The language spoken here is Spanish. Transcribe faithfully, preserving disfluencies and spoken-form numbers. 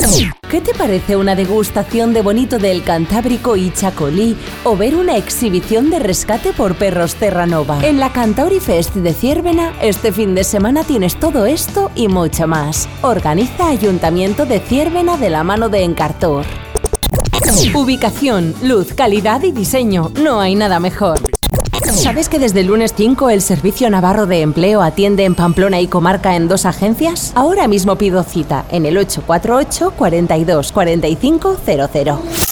¿Qué te parece una degustación de bonito del Cantábrico y Chacolí o ver una exhibición de rescate por perros Terranova? En la Cantauri Fest de Ciérvena, este fin de semana tienes todo esto y mucho más. Organiza Ayuntamiento de Ciérvena de la mano de Encartor. Ubicación, luz, calidad y diseño. No hay nada mejor. ¿Sabes que desde el lunes cinco el Servicio Navarro de Empleo atiende en Pamplona y comarca en dos agencias? Ahora mismo pido cita en el ocho cuatro ocho, cuarenta y dos, cuarenta y cinco, cero cero.